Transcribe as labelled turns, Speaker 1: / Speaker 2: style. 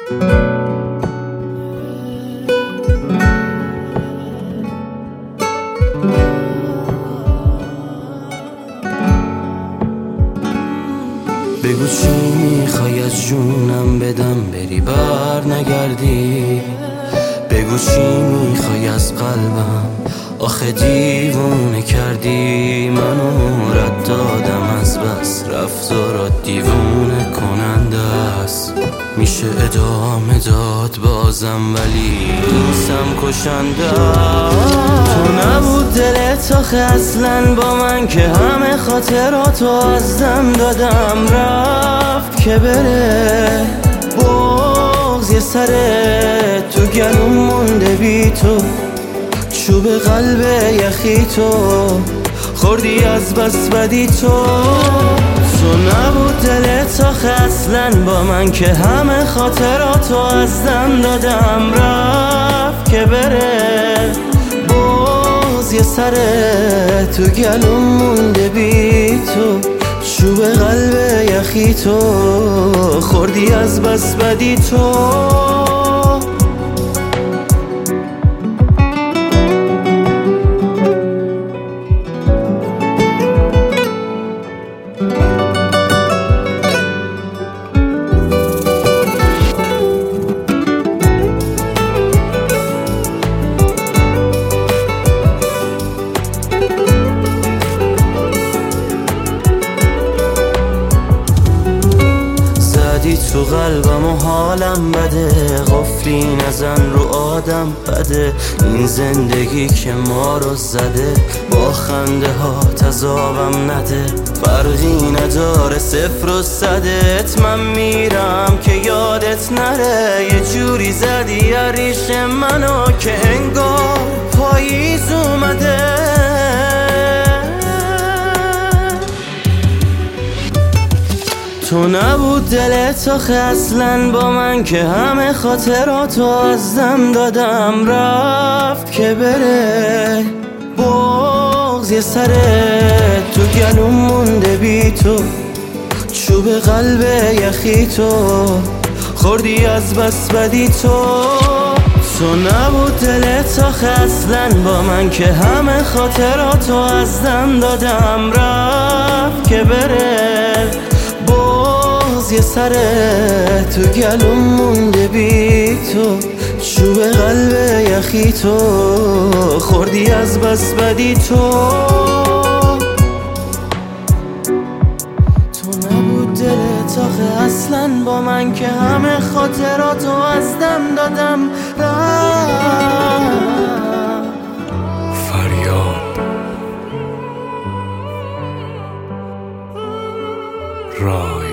Speaker 1: بگو چی میخوای از جونم بدم بری بر نگردی. بگو چی میخوای از قلبم آخه دیوونه کردی. منو رد دادم از بس رفتارات دیوونه کننده است. میشه ادامه داد بازم ولی دوستم کشنده. تو نبود دلت آخه اصلا با من که همه خاطراتو از دم دادم. رفت که بره بغض یه سره تو گلوم مونده بی تو. چوب قلب یخی تو خوردی از بس بدی تو. تو نبود دلت آخه اصلا با من که همه خاطراتو از دم دادم. رفت که بره باز یه سره تو گلوم مونده بی تو. چوب قلب یخی تو خوردی از بس بدی تو. تو قلبم و حالم بده قفلی نزن رو آدم بده. این زندگی که ما رو زده با خنده ها تذابم نده. فرقی نداره صفر و صدت من میرم که یادت نره. یه جوری زدی ریش منو که انگار پاییز اومده. تو نبود دلت آخه اصلا با من که همه خاطراتو از دم دادم. رفت که بره بغض یه سره تو گلوم مونده بی تو. چوب قلب یخی تو خوردی از بس بدی تو. تو نبود دلت آخه اصلا با من که همه خاطراتو از دم دادم. رفت که بره یه سره تو گلوم مونده بی تو. چوب قلب یخی تو خوردی از بس بدی تو. تو نبود دلت آخه اصلا با من که همه خاطراتو از دم دادم.
Speaker 2: فریاد رای